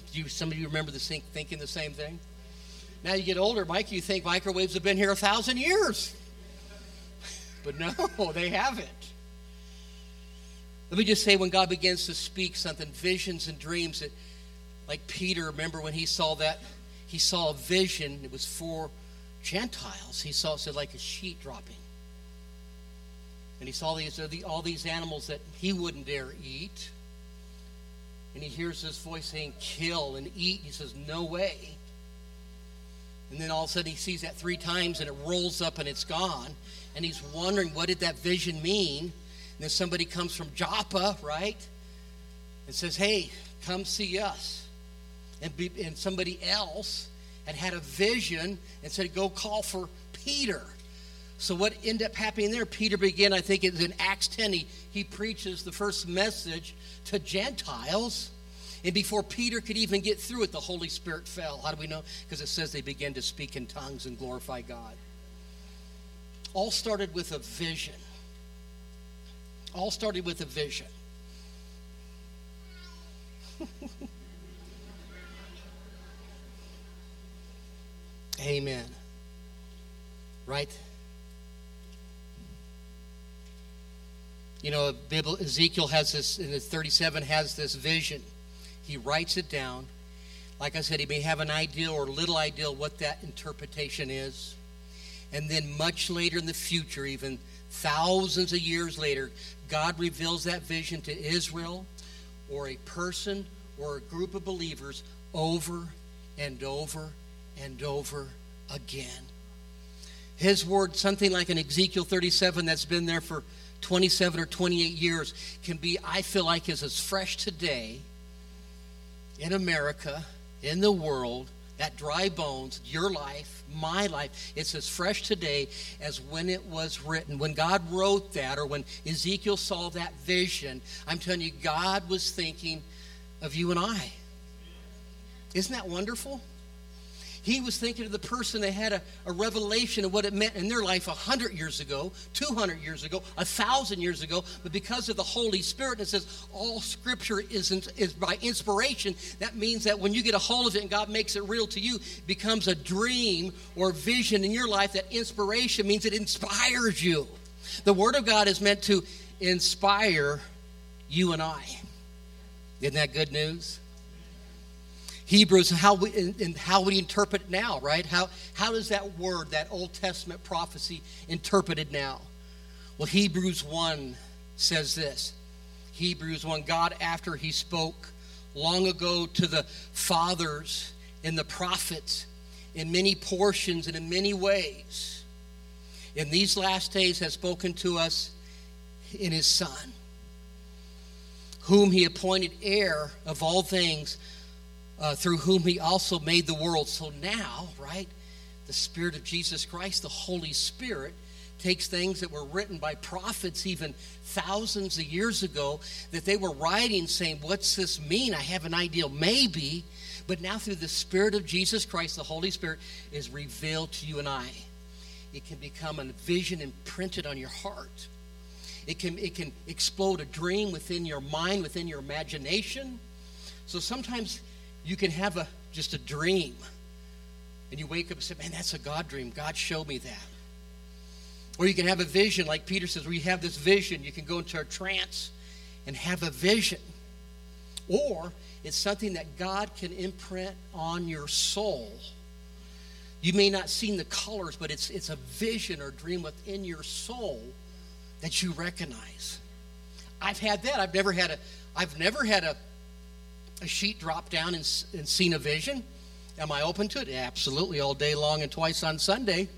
Some of you remember thinking the same thing? Now you get older, Mike, you think microwaves have been here 1,000 years. But no, they haven't. Let me just say, when God begins to speak something, visions and dreams, that, like Peter, remember when he saw a vision, it was for Gentiles. He saw it like a sheet dropping. And he saw all these animals that he wouldn't dare eat. And he hears this voice saying, kill and eat. He says, no way. And then all of a sudden he sees that 3 times and it rolls up and it's gone. And he's wondering, what did that vision mean? And then somebody comes from Joppa, right? And says, hey, come see us. And somebody else had a vision and said, go call for Peter. So what ended up happening there, Peter began, I think it's in Acts 10, he preaches the first message to Gentiles. And before Peter could even get through it, the Holy Spirit fell. How do we know? Because it says they began to speak in tongues and glorify God. All started with a vision. All started with a vision. Amen. Right? You know, Ezekiel has this, in 37, has this vision. He writes it down. Like I said, he may have an idea or a little idea what that interpretation is. And then much later in the future, even thousands of years later, God reveals that vision to Israel or a person or a group of believers over and over and over again. His word, something like an Ezekiel 37 that's been there for 27 or 28 years, can be, I feel like, is as fresh today in America, in the world, that dry bones, your life, my life, it's as fresh today as when it was written. When God wrote that, or when Ezekiel saw that vision, I'm telling you, God was thinking of you and I. Isn't that wonderful? He was thinking of the person that had a revelation of what it meant in their life 100 years ago, 200 years ago, 1,000 years ago. But because of the Holy Spirit, it says all Scripture is by inspiration. That means that when you get a hold of it and God makes it real to you, it becomes a dream or vision in your life. That inspiration means it inspires you. The Word of God is meant to inspire you and I. Isn't that good news? Hebrews, how we interpret it now, right? How does that word, that Old Testament prophecy, interpreted now? Well, Hebrews 1 says this. Hebrews 1, God, after he spoke long ago to the fathers and the prophets in many portions and in many ways, in these last days has spoken to us in his Son, whom he appointed heir of all things, through whom he also made the world. So now, right, the Spirit of Jesus Christ, the Holy Spirit, takes things that were written by prophets even thousands of years ago that they were writing saying, what's this mean? I have an idea, maybe. But now through the Spirit of Jesus Christ, the Holy Spirit is revealed to you and I. It can become a vision imprinted on your heart. It can explode a dream within your mind, within your imagination. So sometimes you can have just a dream, and you wake up and say, man, that's a God dream. God showed me that. Or you can have a vision, like Peter says, where you have this vision. You can go into a trance and have a vision. Or it's something that God can imprint on your soul. You may not see the colors, but it's a vision or dream within your soul that you recognize. I've had that. I've never had a sheet drop down and seen a vision. Am I open to it? Absolutely, all day long and twice on Sunday.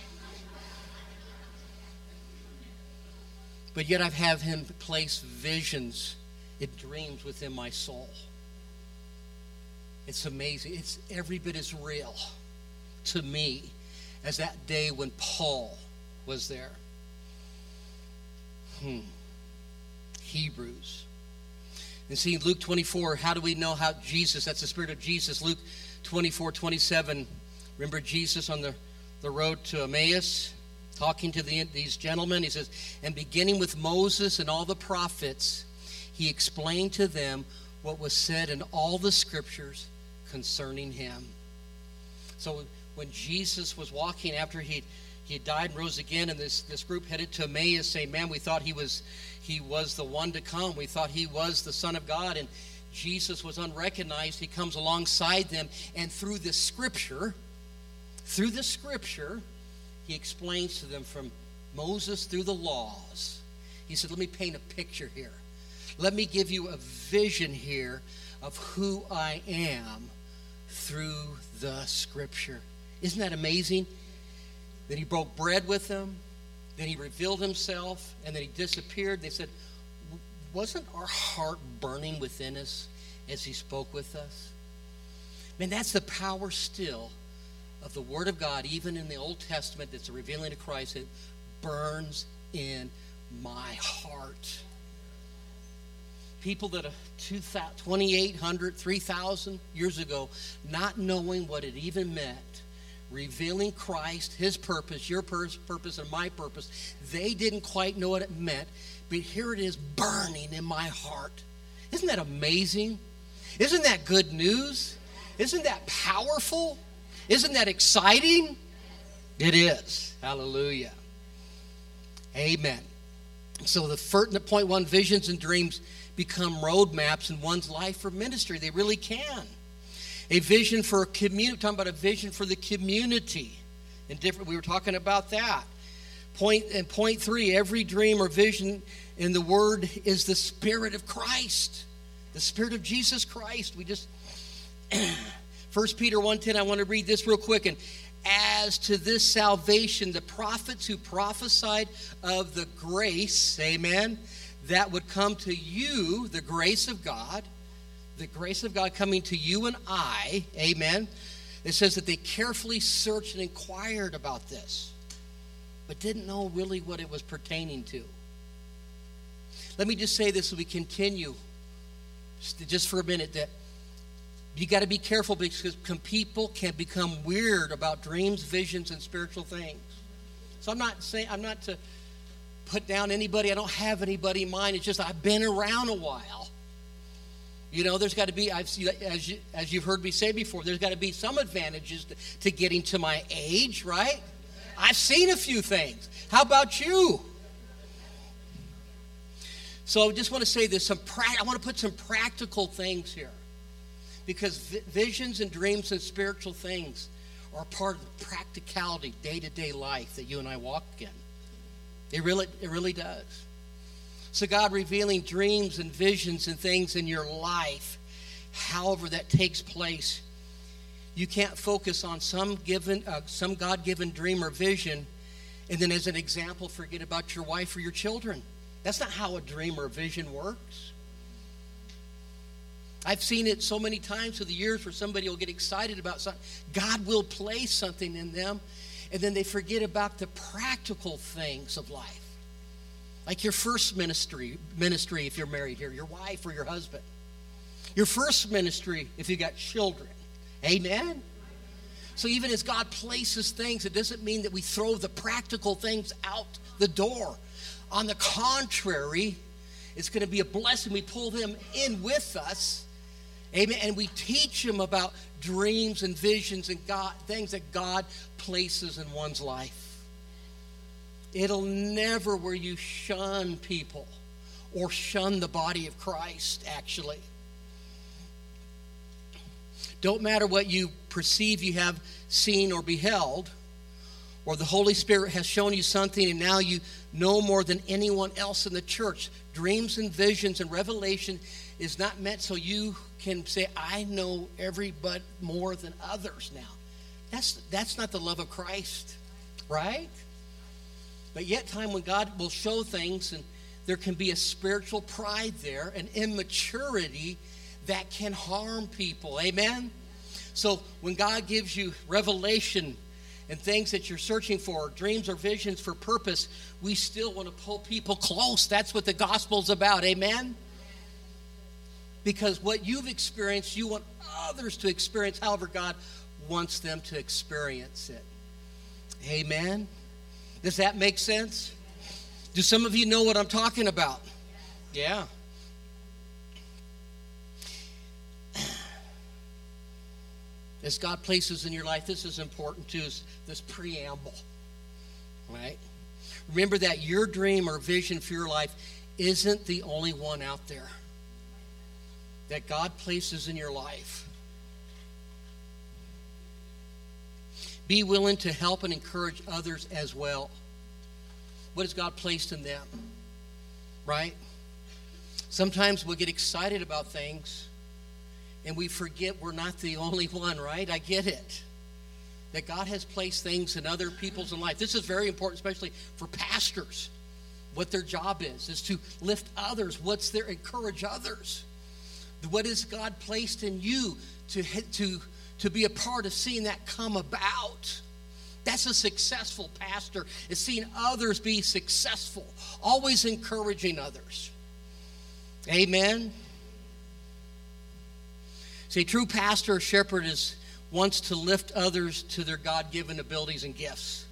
But yet I've had him place visions and dreams within my soul. It's amazing. It's every bit as real to me as that day when Paul was there. Hebrews. And see, Luke 24, how do we know how Jesus, that's the Spirit of Jesus. Luke 24:27, remember Jesus on the road to Emmaus, talking to these gentlemen. He says, and beginning with Moses and all the prophets, he explained to them what was said in all the Scriptures concerning him. So when Jesus was walking after he died and rose again, and this group headed to Emmaus saying, man, we thought he was the one to come. We thought he was the Son of God. And Jesus was unrecognized. He comes alongside them, and through the scripture, he explains to them from Moses through the laws. He said, let me paint a picture here. Let me give you a vision here of who I am through the scripture. Isn't that amazing? Then he broke bread with them. Then he revealed himself, and then he disappeared. They said, wasn't our heart burning within us as he spoke with us? Man, that's the power still of the Word of God, even in the Old Testament, that's a revealing of Christ. It burns in my heart. People that are 2,800, 3,000 years ago, not knowing what it even meant, revealing Christ, his purpose, your purpose, and my purpose. They didn't quite know what it meant, but here it is burning in my heart. Isn't that amazing? Isn't that good news? Isn't that powerful? Isn't that exciting? It is. Hallelujah. Amen. So the point one, visions and dreams become roadmaps in one's life for ministry. They really can. A vision for a community. Talking about a vision for the community. We were talking about that. Point three, every dream or vision in the Word is the Spirit of Christ. The Spirit of Jesus Christ. 1 Peter 1:10, I want to read this real quick. And as to this salvation, the prophets who prophesied of the grace, amen, that would come to you, the grace of God coming to you and I, amen. It says that they carefully searched and inquired about this, but didn't know really what it was pertaining to. Let me just say this as we continue, just for a minute, that you got to be careful because people can become weird about dreams, visions, and spiritual things. So I'm not to put down anybody. I don't have anybody in mind. It's just I've been around a while. You know, there's got to be, as you've heard me say before, there's got to be some advantages to getting to my age, right? I've seen a few things. How about you? So I just want to say this. I want to put some practical things here. Because visions and dreams and spiritual things are part of the practicality, day-to-day life that you and I walk in. It really does. So God revealing dreams and visions and things in your life, however that takes place, you can't focus on some God-given dream or vision and then as an example forget about your wife or your children. That's not how a dream or a vision works. I've seen it so many times through the years where somebody will get excited about something. God will place something in them, and then they forget about the practical things of life. Like your first ministry if you're married here, your wife or your husband. Your first ministry if you got children. Amen? So even as God places things, it doesn't mean that we throw the practical things out the door. On the contrary, it's going to be a blessing. We pull them in with us. Amen. And we teach them about dreams and visions and things that God places in one's life. It'll never where you shun people or shun the body of Christ, actually. Don't matter what you perceive you have seen or beheld, or the Holy Spirit has shown you something and now you know more than anyone else in the church. Dreams and visions and revelation is not meant so you can say, I know everybody more than others now. That's not the love of Christ, right? But yet time when God will show things and there can be a spiritual pride there, an immaturity that can harm people. Amen? So when God gives you revelation and things that you're searching for, dreams or visions for purpose, we still want to pull people close. That's what the gospel's about. Amen? Because what you've experienced, you want others to experience however God wants them to experience it. Amen? Does that make sense? Do some of you know what I'm talking about? Yeah. as God places in your life, this is important too, is this preamble, right? Remember that your dream or vision for your life isn't the only one out there that God places in your life. Be willing to help and encourage others as well. What has God placed in them, right? Sometimes we get excited about things and we forget we're not the only one, right? I get it. That God has placed things in other people's life. This is very important, especially for pastors. What their job is to lift others. Encourage others. What has God placed in you to be a part of seeing that come about? That's a successful pastor, is seeing others be successful. Always encouraging others. Amen. See, a true pastor or shepherd wants to lift others to their God-given abilities and gifts.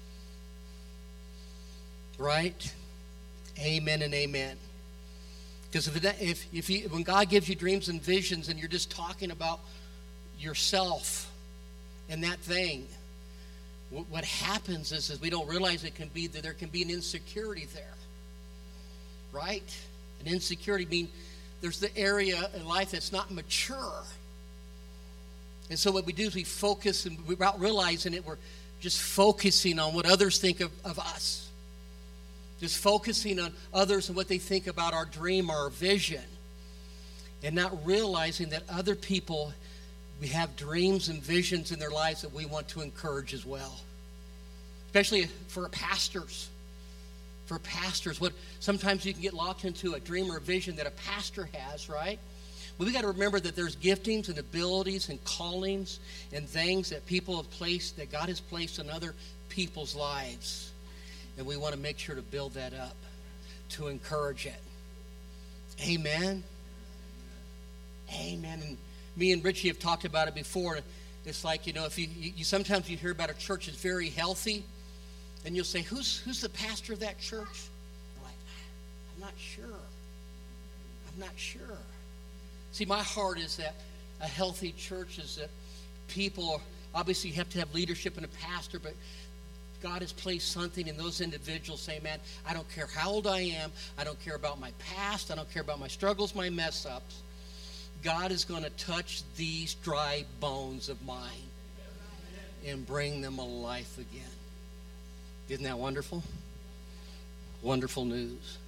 Right? Amen and amen. Because when God gives you dreams and visions and you're just talking about yourself and that thing, what happens is we don't realize there can be an insecurity there. Right? An insecurity means there's the area in life that's not mature. And so what we do is we focus, and without realizing it, we're just focusing on what others think of us. Just focusing on others and what they think about our dream, our vision. And not realizing that other people, we have dreams and visions in their lives that we want to encourage as well. Especially for pastors. For pastors, sometimes you can get locked into a dream or a vision that a pastor has, right? But we got to remember that there's giftings and abilities and callings and things that that God has placed in other people's lives. And we want to make sure to build that up, to encourage it. Amen. Amen. And me and Richie have talked about it before. It's like, if you sometimes you hear about a church that's very healthy, and you'll say, who's the pastor of that church? I'm like, I'm not sure. I'm not sure. See, my heart is that a healthy church is that people, obviously you have to have leadership and a pastor, but God has placed something in those individuals saying, man, I don't care how old I am. I don't care about my past. I don't care about my struggles, my mess-ups. God is going to touch these dry bones of mine and bring them alive again. Isn't that wonderful? Wonderful news.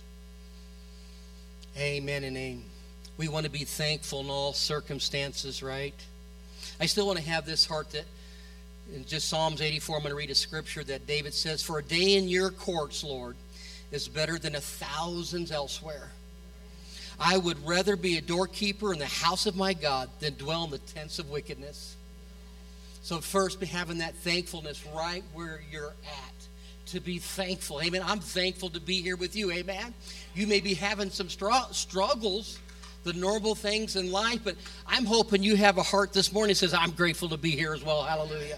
Amen and amen. We want to be thankful in all circumstances, right? I still want to have this heart that in just Psalms 84, I'm going to read a scripture that David says, for a day in your courts, Lord, is better than 1,000 elsewhere. I would rather be a doorkeeper in the house of my God than dwell in the tents of wickedness. So first, be having that thankfulness right where you're at. To be thankful. Amen. I'm thankful to be here with you. Amen. You may be having some struggles, the normal things in life, but I'm hoping you have a heart this morning that says, I'm grateful to be here as well. Hallelujah.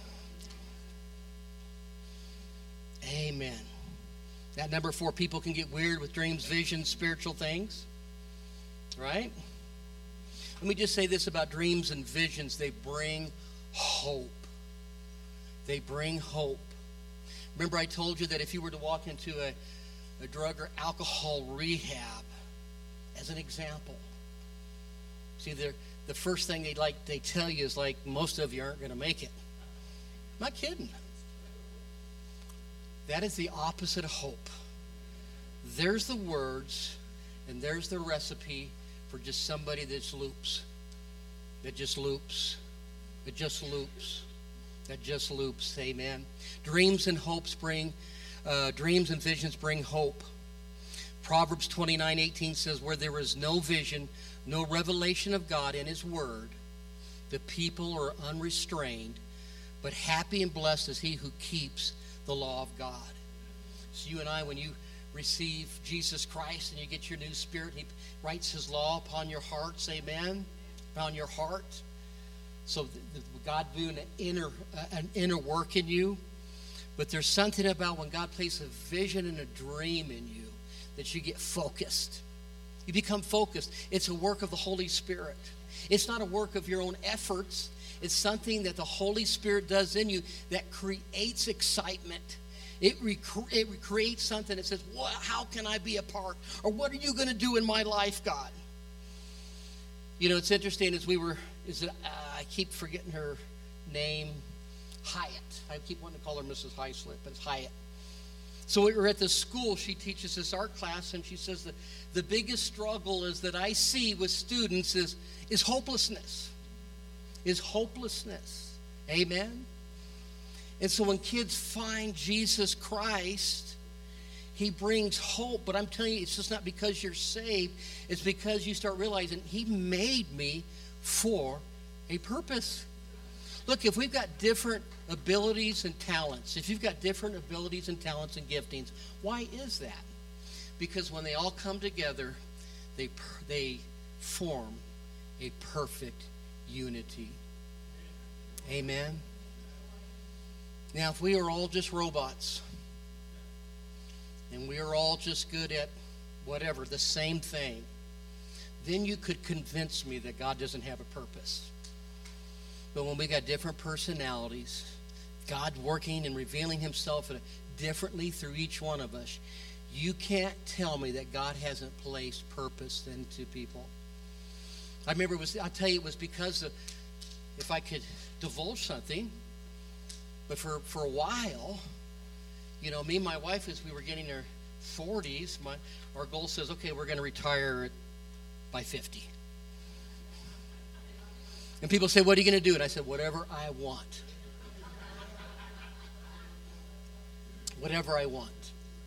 Amen. That number 4, people can get weird with dreams, visions, spiritual things. Right? Let me just say this about dreams and visions. They bring hope. They bring hope. Remember I told you that if you were to walk into a drug or alcohol rehab, as an example, see, the first thing they tell you is like, most of you aren't going to make it. I'm not kidding. That is the opposite of hope. There's the words, and there's the recipe for just somebody that just loops. That just loops. Amen. Dreams and visions bring hope. Proverbs 29:18 says, where there is no vision, no revelation of God in his word, the people are unrestrained, but happy and blessed is he who keeps the law of God. So you and I, when you receive Jesus Christ and you get your new spirit, he writes his law upon your hearts, amen, upon your heart. So God doing an inner work in you. But there's something about when God places a vision and a dream in you that you get focused. You become focused. It's a work of the Holy Spirit. It's not a work of your own efforts. It's something that the Holy Spirit does in you that creates excitement. It creates something that says, well, how can I be a part? Or what are you going to do in my life, God? You know, it's interesting I keep forgetting her name, Hyatt. I keep wanting to call her Mrs. Highslip, but it's Hyatt. So we were at the school. She teaches this art class, and she says that the biggest struggle is that I see with students is hopelessness. Is hopelessness. Amen? And so when kids find Jesus Christ, he brings hope. But I'm telling you, it's just not because you're saved. It's because you start realizing he made me for a purpose. Look, if we've got different abilities and talents, if you've got different abilities and talents and giftings, why is that? Because when they all come together, they form a perfect unity. Amen? Now, if we are all just robots, and we are all just good at whatever, the same thing, then you could convince me that God doesn't have a purpose. But when we got different personalities, God working and revealing himself differently through each one of us, you can't tell me that God hasn't placed purpose into people. I remember it was because of, if I could divulge something, but for a while, you know, me and my wife, as we were getting our 40s, our goal says, okay, we're going to retire by 50. And people say, what are you going to do? And I said, whatever I want. Whatever I want.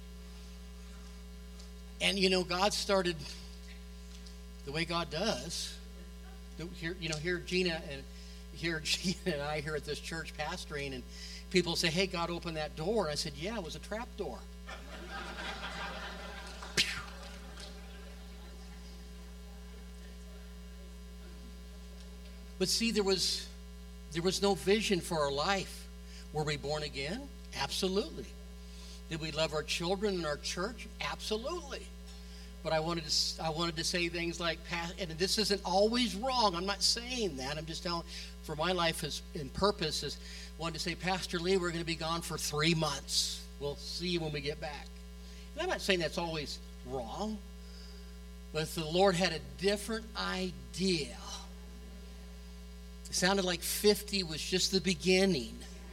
And, you know, God started the way God does. Here Gina and I here at this church pastoring, and people say, hey, God opened that door. And I said, yeah, it was a trap door. But see, there was no vision for our life. Were we born again? Absolutely. Did we love our children and our church? Absolutely. But I wanted to say things like, and this isn't always wrong. I'm not saying that. I'm just telling, for my life in purpose is, wanted to say, Pastor Lee, we're going to be gone for 3 months. We'll see you when we get back. And I'm not saying that's always wrong. But if the Lord had a different idea, it sounded like 50 was just the beginning.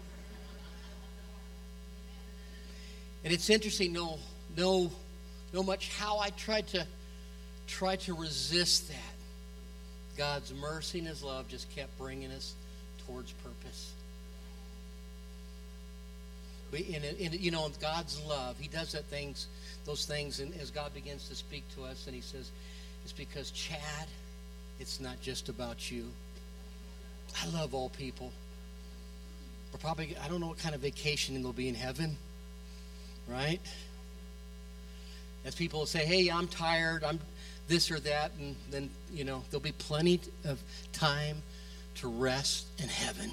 And it's interesting, no much how I tried to resist that. God's mercy and his love just kept bringing us towards purpose. In God's love, he does those things, and as God begins to speak to us, and he says, it's because, Chad, it's not just about you. I love all people. I don't know what kind of vacation there'll be in heaven, right? As people will say, hey, I'm tired, I'm this or that, and then, there'll be plenty of time to rest in heaven.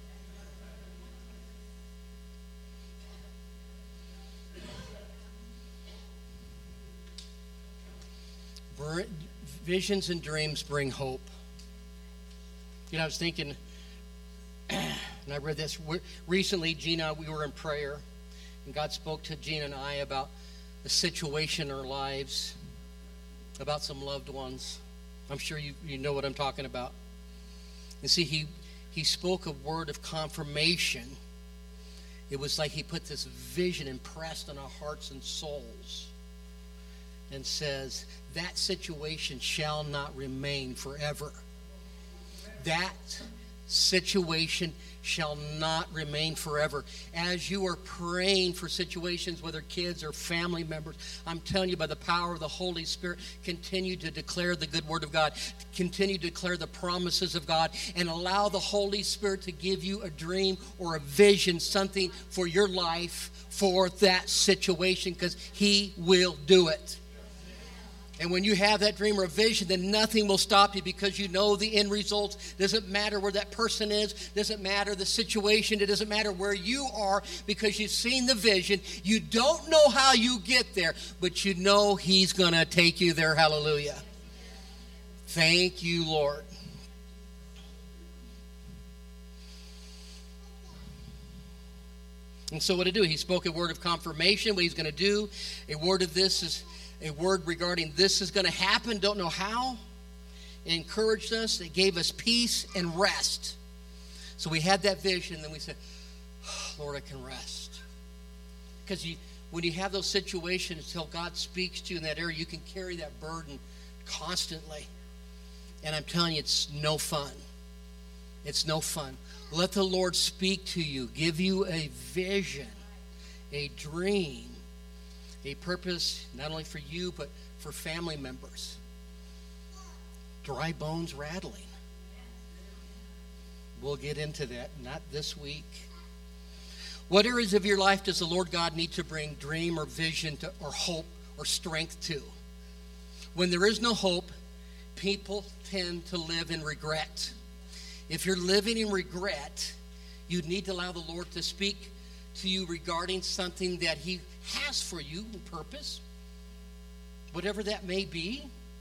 Visions and dreams bring hope. I was thinking, and I read this recently, Gina, we were in prayer, and God spoke to Gina and I about a situation in our lives, about some loved ones. I'm sure you know what I'm talking about. And see, he spoke a word of confirmation. It was like he put this vision impressed on our hearts and souls and says, that situation shall not remain forever. That situation shall not remain forever. As you are praying for situations, whether kids or family members, I'm telling you, by the power of the Holy Spirit, continue to declare the good word of God. Continue to declare the promises of God, and allow the Holy Spirit to give you a dream or a vision, something for your life, for that situation, because he will do it. And when you have that dream or vision, then nothing will stop you, because you know the end results. Doesn't matter where that person is. Doesn't matter the situation. It doesn't matter where you are, because you've seen the vision. You don't know how you get there, but you know he's going to take you there. Hallelujah. Thank you, Lord. And so what did he do? He spoke a word of confirmation, what he's going to do. A word of this is a word regarding this is going to happen, don't know how. It encouraged us. It gave us peace and rest. So we had that vision, and then we said, oh, Lord, I can rest. Because when you have those situations, until God speaks to you in that area, you can carry that burden constantly. And I'm telling you, it's no fun. It's no fun. Let the Lord speak to you, give you a vision, a dream, a purpose, not only for you, but for family members. Dry bones rattling. We'll get into that, not this week. What areas of your life does the Lord God need to bring dream or vision to, or hope or strength to? When there is no hope, people tend to live in regret. If you're living in regret, you need to allow the Lord to speak to you regarding something that he has for you, purpose, whatever that may be.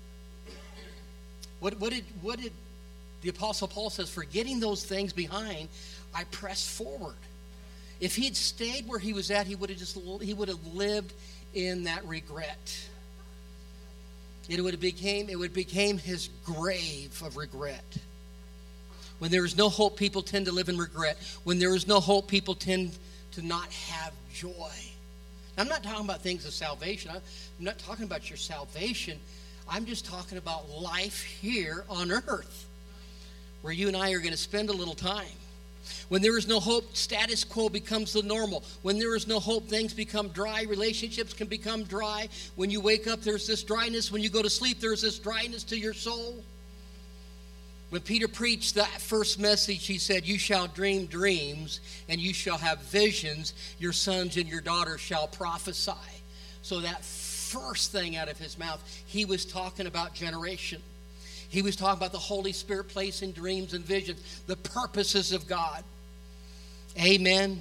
What did the Apostle Paul says, forgetting those things behind, I press forward. If he'd stayed where he was at, he would have lived in that regret. It would became his grave of regret. When there is no hope, people tend to live in regret. When there is no hope, people tend to not have joy. I'm not talking about things of salvation. I'm not talking about your salvation. I'm just talking about life here on earth, where you and I are going to spend a little time. When there is no hope, status quo becomes the normal. When there is no hope, things become dry. Relationships can become dry. When you wake up, there's this dryness. When you go to sleep, there's this dryness to your soul. When Peter preached that first message, he said, you shall dream dreams, and you shall have visions. Your sons and your daughters shall prophesy. So that first thing out of his mouth, he was talking about generation. He was talking about the Holy Spirit placing dreams and visions, the purposes of God. Amen.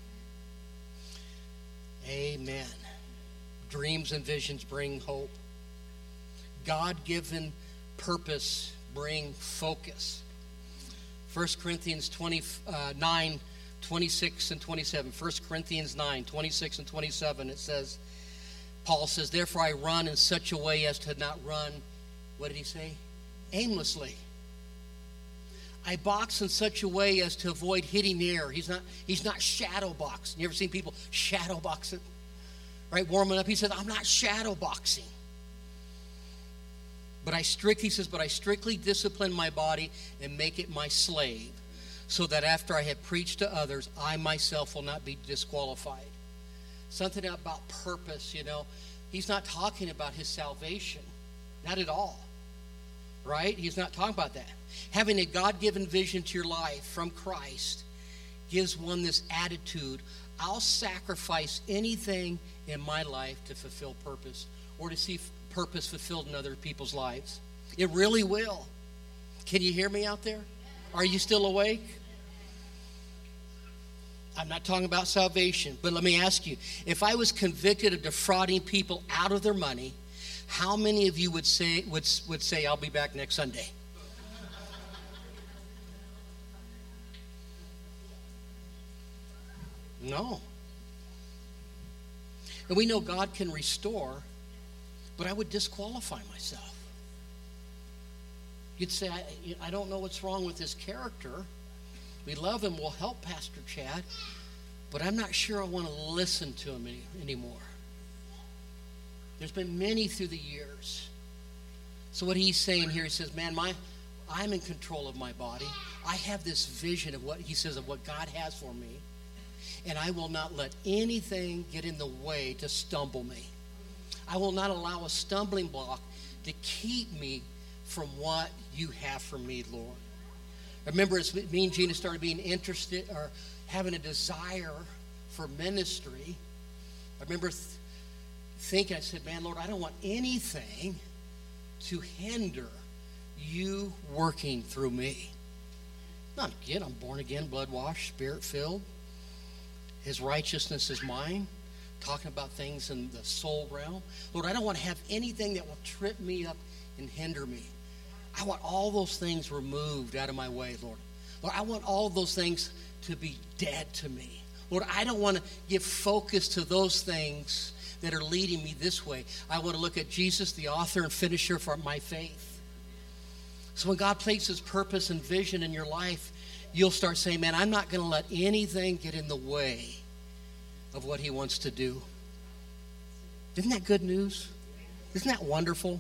Amen. Dreams and visions bring hope. God-given purpose bring focus. 1 Corinthians 9, 26 and 27. 1 Corinthians 9, 26 and 27, it says, Paul says, therefore I run in such a way as to not run, what did he say? Aimlessly. I box in such a way as to avoid hitting the air. He's not shadow boxing. You ever seen people shadow boxing? Right, warming up. He said, I'm not shadow boxing. But I strictly discipline my body and make it my slave, so that after I have preached to others, I myself will not be disqualified. Something about purpose, He's not talking about his salvation. Not at all. Right? He's not talking about that. Having a God-given vision to your life from Christ gives one this attitude, I'll sacrifice anything in my life to fulfill purpose or to see purpose fulfilled in other people's lives. It really will. Can you hear me out there? Are you still awake? I'm not talking about salvation, but let me ask you, if I was convicted of defrauding people out of their money, how many of you would say I'll be back next Sunday? No. And we know God can restore, but I would disqualify myself. You'd say, I don't know what's wrong with his character. We love him. We'll help Pastor Chad, but I'm not sure I want to listen to him anymore. There's been many through the years. So what he's saying here, he says, man, I'm in control of my body. I have this vision of what he says of what God has for me. And I will not let anything get in the way to stumble me. I will not allow a stumbling block to keep me from what you have for me, Lord. I remember as me and Gina started being interested or having a desire for ministry, I remember thinking, I said, man, Lord, I don't want anything to hinder you working through me. Not again, I'm born again, blood washed, spirit filled. His righteousness is mine. Talking about things in the soul realm. Lord, I don't want to have anything that will trip me up and hinder me. I want all those things removed out of my way, Lord. Lord, I want all those things to be dead to me. Lord, I don't want to give focus to those things that are leading me this way. I want to look at Jesus, the author and finisher for my faith. So when God places purpose and vision in your life, you'll start saying, man, I'm not going to let anything get in the way of what he wants to do. Isn't that good news? Isn't that wonderful?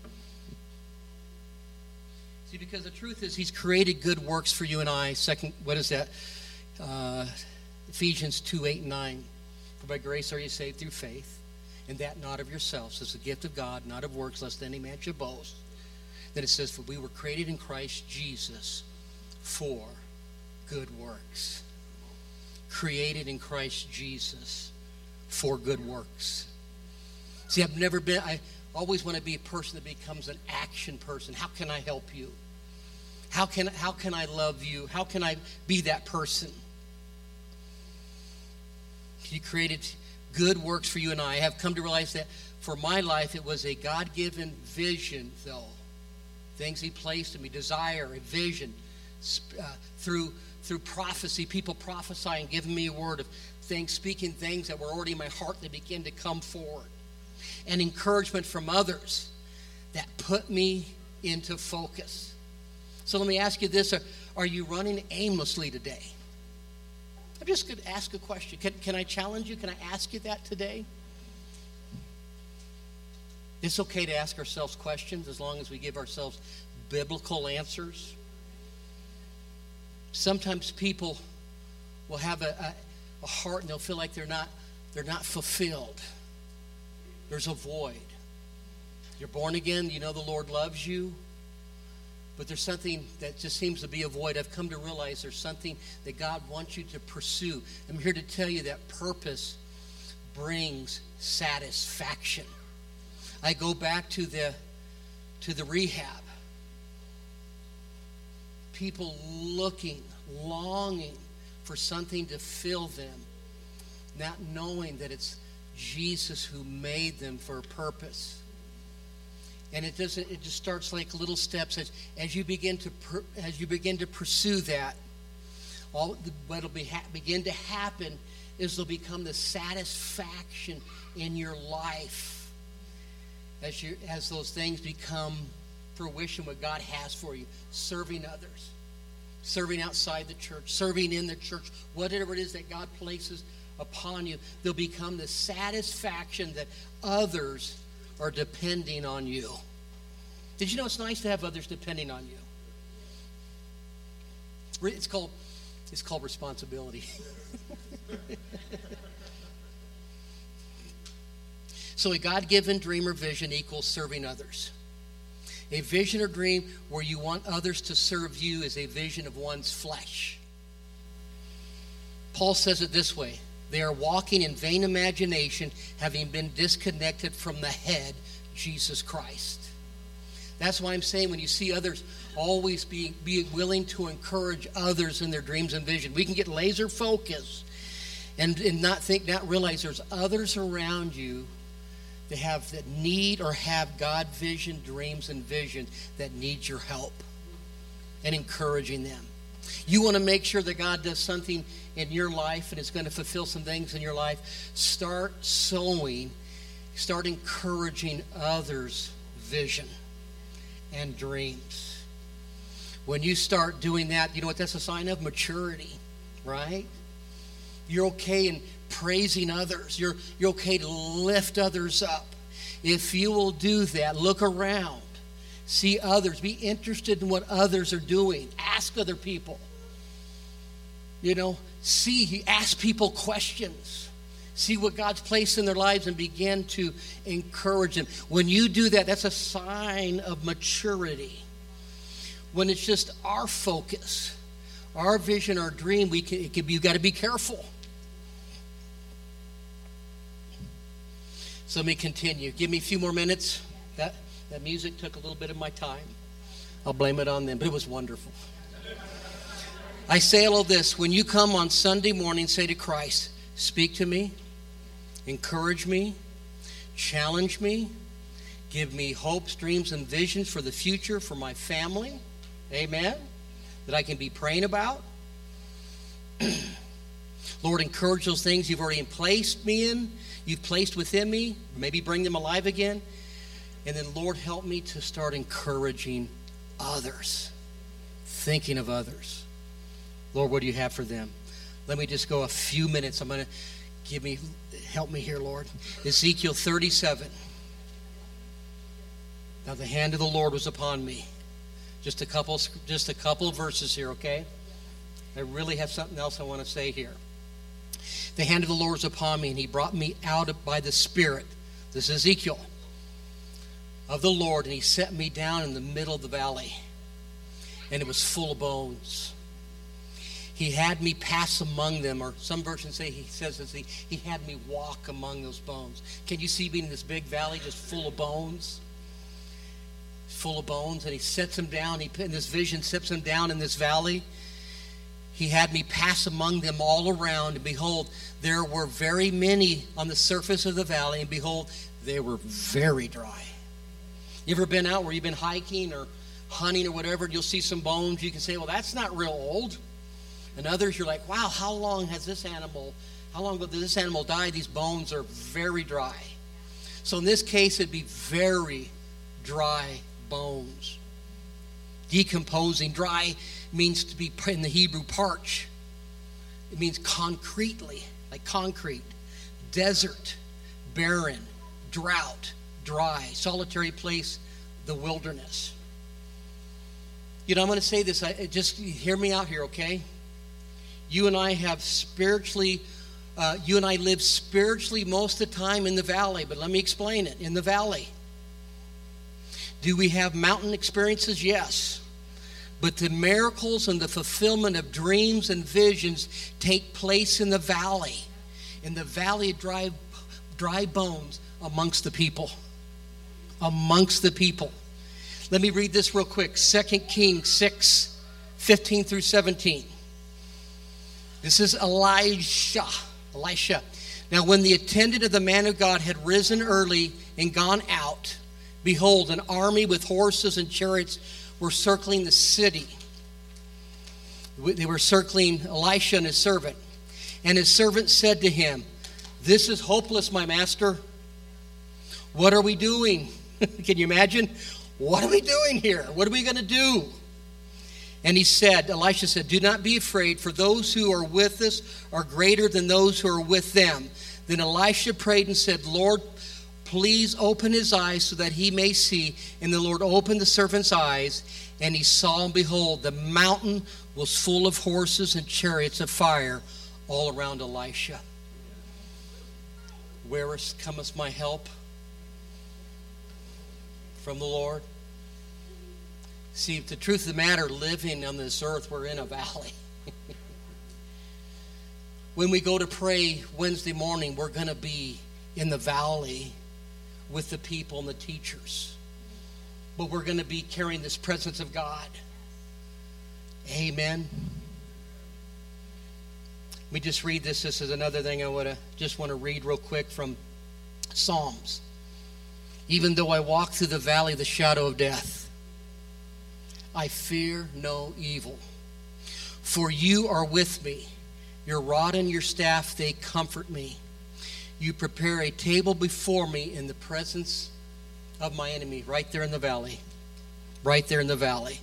See, because the truth is, he's created good works for you and I. Ephesians 2:8-9. For by grace are you saved through faith, and that not of yourselves. It's a gift of God, not of works, lest any man should boast. Then it says, for we were created in Christ Jesus for good works. Created in Christ Jesus for good works. See, I always want to be a person that becomes an action person. How can I help you? How can I love you? How can I be that person? He created good works for you and I. I have come to realize that for my life, it was a God-given vision, though. Things he placed in me, desire, a vision. Through prophecy, people prophesying, giving me a word of things, speaking things that were already in my heart that began to come forward. And encouragement from others that put me into focus. So let me ask you this. Are you running aimlessly today? I'm just going to ask a question. Can I challenge you? Can I ask you that today? It's okay to ask ourselves questions as long as we give ourselves biblical answers. Sometimes people will have a heart and they'll feel like they're not fulfilled. There's a void. You're born again, you know the Lord loves you, but there's something that just seems to be a void. I've come to realize there's something that God wants you to pursue. I'm here to tell you that purpose brings satisfaction. I go back to the rehab. People longing for something to fill them, not knowing that it's Jesus who made them for a purpose. And it just starts like little steps as you begin to pursue that. What'll begin to happen is there'll become the satisfaction in your life as those things become fruition, what God has for you. Serving others, serving outside the church, serving in the church, whatever it is that God places upon you, they'll become the satisfaction that others are depending on you. Did you know it's nice to have others depending on you? It's called responsibility. So a God-given dream or vision equals serving others. A vision or dream where you want others to serve you is a vision of one's flesh. Paul says it this way: they are walking in vain imagination, having been disconnected from the head, Jesus Christ. That's why I'm saying when you see others, always be willing to encourage others in their dreams and vision. We can get laser focused and not realize there's others around you that need or have God vision, dreams, and vision that need your help and encouraging them. You want to make sure that God does something in your life and is going to fulfill some things in your life. Start sowing, start encouraging others' vision and dreams. When you start doing that, you know what that's a sign of? Maturity, right? You're okay in praising others. You're okay to lift others up. If you will do that, look around, see others, be interested in what others are doing, ask other people. Ask people questions. See what God's placed in their lives and begin to encourage them. When you do that, that's a sign of maturity. When it's just our focus, our vision, our dream, you got to be careful. So let me continue. Give me a few more minutes. That music took a little bit of my time. I'll blame it on them, but it was wonderful. I say all of this. When you come on Sunday morning, say to Christ, speak to me, encourage me, challenge me, give me hopes, dreams, and visions for the future, for my family. Amen. That I can be praying about. Lord, encourage those things you've already placed me in, you've placed within me, maybe bring them alive again. And then, Lord, help me to start encouraging others, thinking of others. Lord, what do you have for them? Let me just go a few minutes. Help me here, Lord. Ezekiel 37. Now the hand of the Lord was upon me. Just a couple of verses here, okay? I really have something else I want to say here. The hand of the Lord was upon me, and he brought me out by the Spirit. This is Ezekiel. Of the Lord, and he set me down in the middle of the valley, and it was full of bones. He had me pass among them, or some versions say he had me walk among those bones. Can you see me in this big valley just full of bones? Full of bones, and he sets them down. In this vision, sets them down in this valley. He had me pass among them all around, and behold, there were very many on the surface of the valley, and behold, they were very dry. You ever been out where you've been hiking or hunting or whatever, and you'll see some bones, you can say, well, that's not real old. And others, you're like, wow, how long ago did this animal die? These bones are very dry. So in this case, it'd be very dry bones. Decomposing. Dry means to be, in the Hebrew, parch. It means concretely, like concrete. Desert, barren, drought, dry, solitary place, the wilderness. You know, I'm going to say this. Just hear me out here, okay? You and I live spiritually most of the time in the valley, but let me explain it. In the valley. Do we have mountain experiences? Yes. But the miracles and the fulfillment of dreams and visions take place in the valley. In the valley of dry bones amongst the people. Amongst the people. Let me read this real quick. 2 Kings 6, 15 through 17. This is Elisha. Now when the attendant of the man of God had risen early and gone out, behold, an army with horses and chariots were circling the city. They were circling Elisha and his servant. And his servant said to him, "This is hopeless, my master. What are we doing?" Can you imagine? What are we doing here? What are we going to do? And Elisha said, "Do not be afraid, for those who are with us are greater than those who are with them." Then Elisha prayed and said, "Lord, please open his eyes so that he may see." And the Lord opened the servant's eyes, and he saw, and behold, the mountain was full of horses and chariots of fire all around Elisha. Whence cometh my help? From the Lord. See, the truth of the matter, living on this earth, we're in a valley. When we go to pray Wednesday morning, we're going to be in the valley with the people and the teachers. But we're going to be carrying this presence of God. Amen. Let me just read this. This is another thing I want to read real quick from Psalms. Even though I walk through the valley of the shadow of death, I fear no evil. For you are with me. Your rod and your staff, they comfort me. You prepare a table before me in the presence of my enemy. Right there in the valley. Right there in the valley.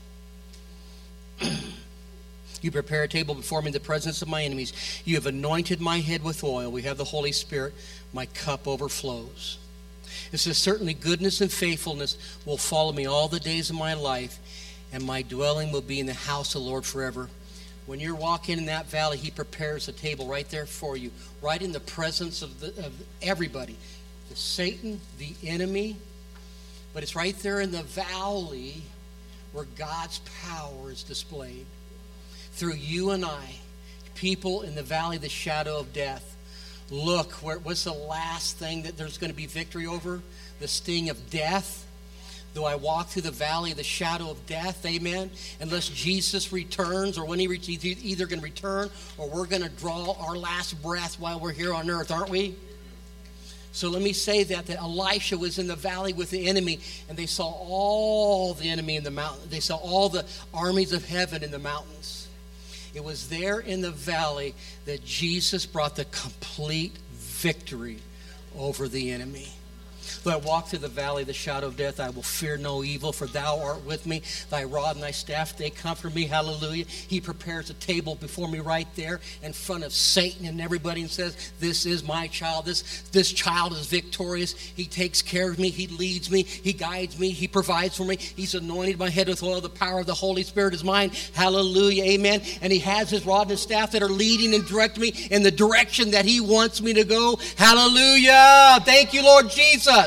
You prepare a table before me in the presence of my enemies. You have anointed my head with oil. We have the Holy Spirit. My cup overflows. It says, certainly goodness and faithfulness will follow me all the days of my life, and my dwelling will be in the house of the Lord forever. When you're walking in that valley, he prepares a table right there for you, right in the presence of everybody. The Satan, the enemy, but it's right there in the valley where God's power is displayed. Through you and I, people in the valley of the shadow of death. Look, what's the last thing that there's going to be victory over? The sting of death. Though I walk through the valley of the shadow of death, amen, unless Jesus returns, or when he returns, he's either going to return or we're going to draw our last breath while we're here on earth, aren't we? So let me say that Elisha was in the valley with the enemy, and they saw all the enemy in the mountain. They saw all the armies of heaven in the mountains. It was there in the valley that Jesus brought the complete victory over the enemy. Though I walk through the valley of the shadow of death, I will fear no evil, for thou art with me. Thy rod and thy staff, they comfort me. Hallelujah. He prepares a table before me right there in front of Satan and everybody and says, this is my child. This child is victorious. He takes care of me. He leads me. He guides me. He provides for me. He's anointed my head with oil. The power of the Holy Spirit is mine. Hallelujah. Amen. And he has his rod and his staff that are leading and directing me in the direction that he wants me to go. Hallelujah. Thank you, Lord Jesus.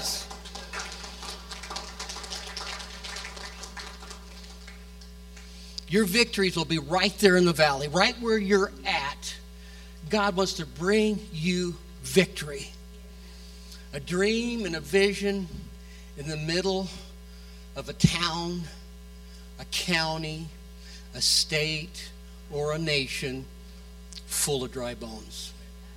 Your victories will be right there in the valley, right where you're at. God wants to bring you victory. A dream and a vision in the middle of a town, a county, a state, or a nation full of dry bones.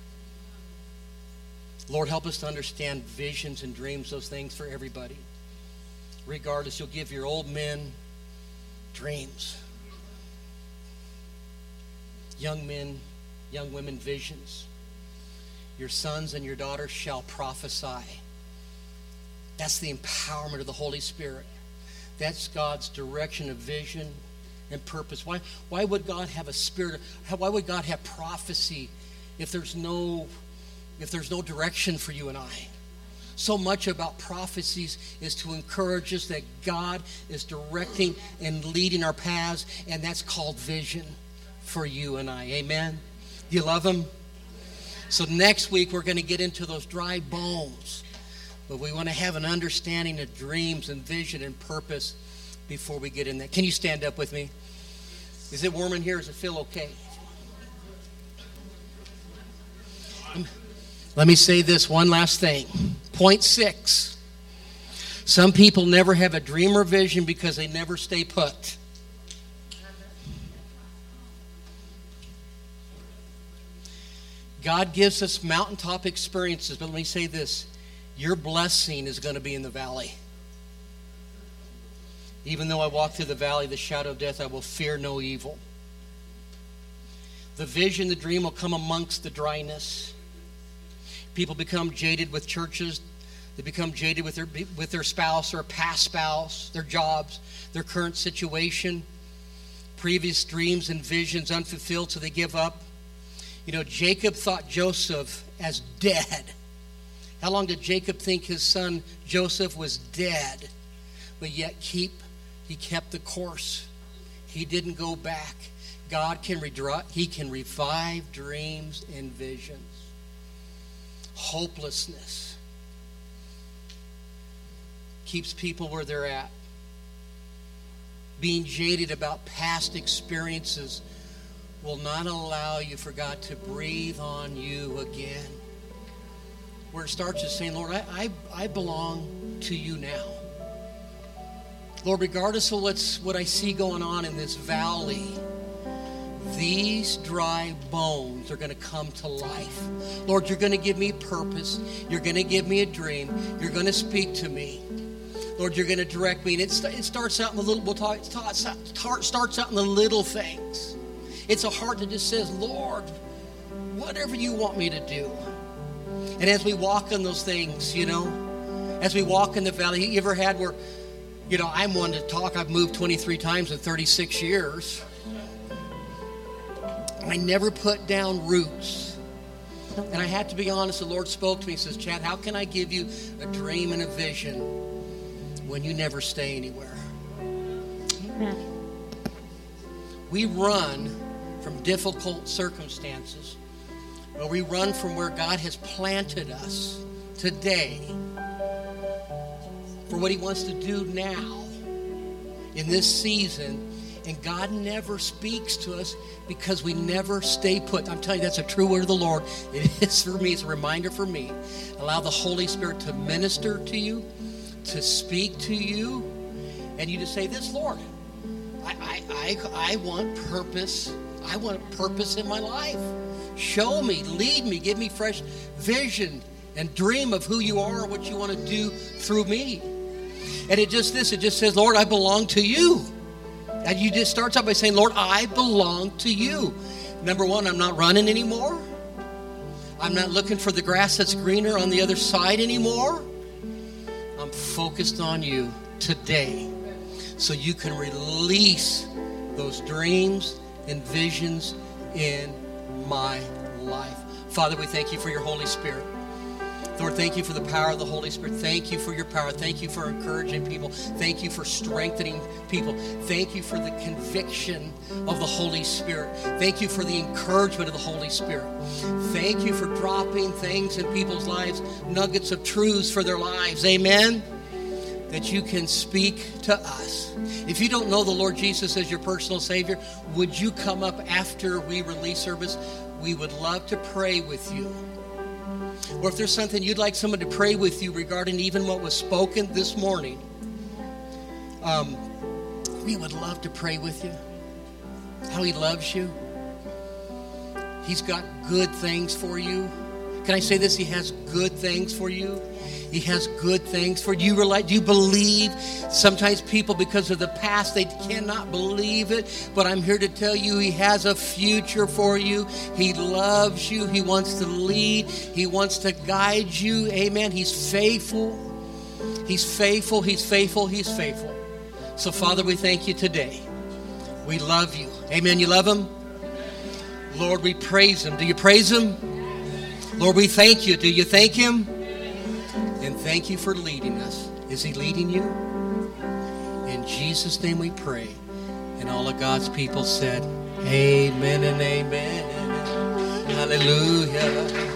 Lord, help us to understand visions and dreams, those things for everybody. Regardless, you'll give your old men dreams. Young men, young women, visions. Your sons and your daughters shall prophesy. That's the empowerment of the Holy Spirit. That's God's direction of vision and purpose. Why would God have a spirit? Why would God have prophecy if there's no direction for you and I? So much about prophecies is to encourage us that God is directing and leading our paths, and that's called vision for you and I. Amen? Do you love him? So next week we're going to get into those dry bones, but we want to have an understanding of dreams and vision and purpose before we get in there. Can you stand up with me? Is it warm in here? Does it feel okay? Let me say this one last thing. Point 6. Some people never have a dream or vision because they never stay put. God gives us mountaintop experiences, but let me say this. Your blessing is going to be in the valley. Even though I walk through the valley of the shadow of death, I will fear no evil. The vision, the dream will come amongst the dryness. People become jaded with churches. They become jaded with their spouse or a past spouse, their jobs, their current situation, previous dreams and visions unfulfilled, so they give up. You know, Jacob thought Joseph as dead. How long did Jacob think his son Joseph was dead? But yet he kept the course. He didn't go back. God can revive dreams and visions. Hopelessness keeps people where they're at. Being jaded about past experiences will not allow you for God to breathe on you again. Where it starts is saying, Lord, I belong to you now. Lord, regardless of what I see going on in this valley, these dry bones are going to come to life. Lord, you're going to give me purpose. You're going to give me a dream. You're going to speak to me. Lord, you're going to direct me. And it starts out in the little. Starts out in the little things. It's a heart that just says, Lord, whatever you want me to do. And as we walk in those things, as we walk in the valley, you ever had where, I'm one to talk. I've moved 23 times in 36 years. I never put down roots. And I had to be honest, the Lord spoke to me. He says, Chad, how can I give you a dream and a vision when you never stay anywhere? Amen. We run from difficult circumstances, but we run from where God has planted us today for what he wants to do now in this season. And God never speaks to us because we never stay put. I'm telling you, that's a true word of the Lord. It is for me. It's a reminder for me. Allow the Holy Spirit to minister to you, to speak to you, and you to say this, Lord, I want purpose. I want purpose in my life. Show me, lead me, give me fresh vision and dream of who you are, what you want to do through me. And it just says, Lord, I belong to you. And you just starts out by saying, Lord, I belong to you. Number one, I'm not running anymore. I'm not looking for the grass that's greener on the other side anymore. I'm focused on you today so you can release those dreams and visions in my life. Father, we thank you for your Holy Spirit. Lord, thank you for the power of the Holy Spirit. Thank you for your power. Thank you for encouraging people. Thank you for strengthening people. Thank you for the conviction of the Holy Spirit. Thank you for the encouragement of the Holy Spirit. Thank you for dropping things in people's lives, nuggets of truths for their lives. Amen. That you can speak to us. If you don't know the Lord Jesus as your personal Savior, would you come up after we release service? We would love to pray with you. Or if there's something you'd like someone to pray with you regarding even what was spoken this morning, we would love to pray with you. How he loves you. He's got good things for you. Can I say this? He has good things for you. He has good things for you. Do you believe? Sometimes people, because of the past, they cannot believe it. But I'm here to tell you, he has a future for you. He loves you. He wants to lead. He wants to guide you. Amen. He's faithful. He's faithful. He's faithful. He's faithful. So, Father, we thank you today. We love you. Amen. You love him? Lord, we praise him. Do you praise him? Lord, we thank you. Do you thank him? And thank you for leading us. Is he leading you? In Jesus' name we pray. And all of God's people said, amen and amen. Hallelujah.